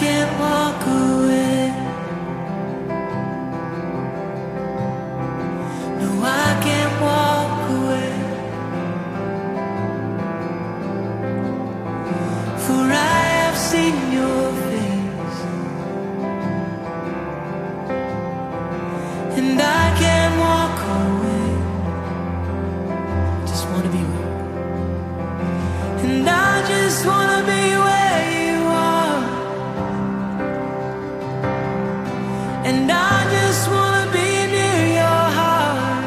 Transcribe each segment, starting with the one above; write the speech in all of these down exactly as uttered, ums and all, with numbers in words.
can't walk away. No, I can't walk away. For I have seen your face, and I can't walk away. Just wanna be with you, and I just wanna be where you are, and I just wanna be near your heart.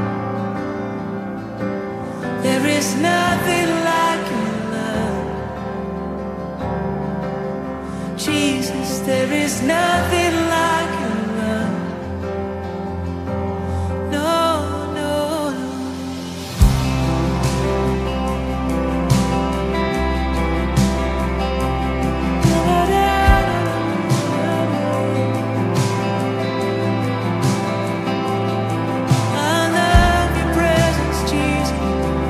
There is nothing like your love, Jesus. There is nothing like your love. No, no, no. I love your presence, Jesus.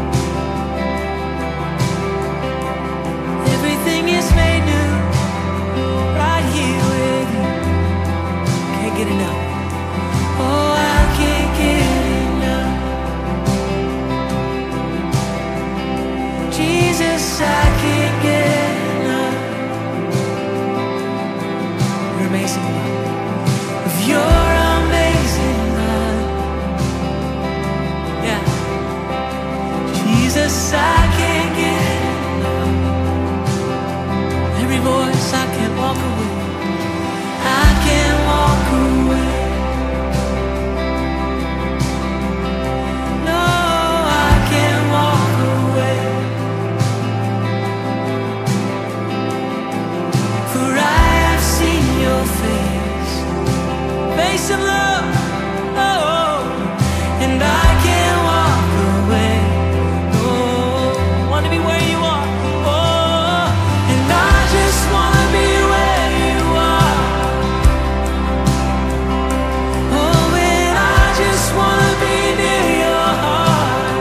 Everything is made new right here with you. Can't get enough. Oh, I can't get enough. Jesus, I can't get enough. You're amazing, love. Of your amazing love. Yeah. Jesus, I can't get enough. Every voice, I can't walk away. I can't walk away. No, I can't walk away. For I have seen your face, face of love. Oh, and I can't walk away. Oh, want to be where you are. Oh, and I just want to be where you are. Oh, and I just want to be near your heart.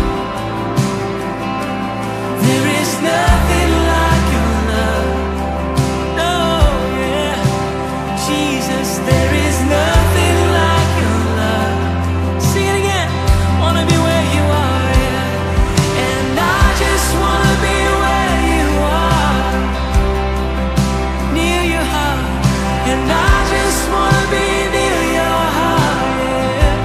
There is nothing like your love. No, yeah, Jesus, there is nothing like your love. Sing it again. Wanna be where you are, yeah. And I just wanna be where you are, near your heart. And I just wanna be near your heart, yeah.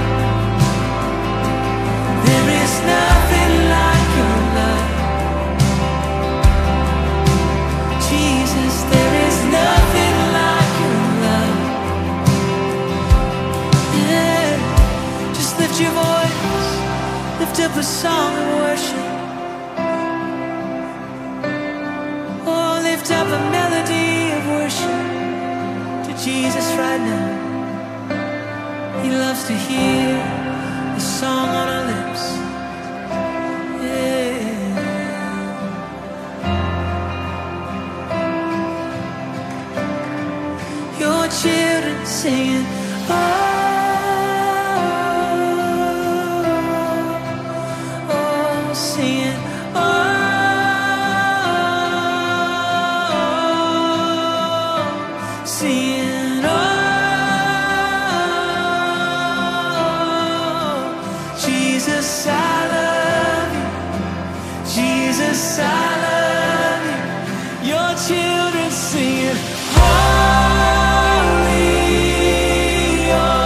There is nothing like your love, Jesus. There is nothing like your love, yeah. Just lift your voice, lift up a song of worship. Oh, lift up a melody of worship to Jesus right now. He loves to hear the song on our lips. Yeah. Your children singing, oh, oh, singing, oh, singing, oh, Jesus, I love you. Jesus, I love you. Your children singing, holy, your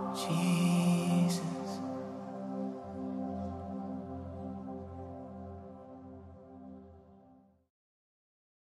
Jesus.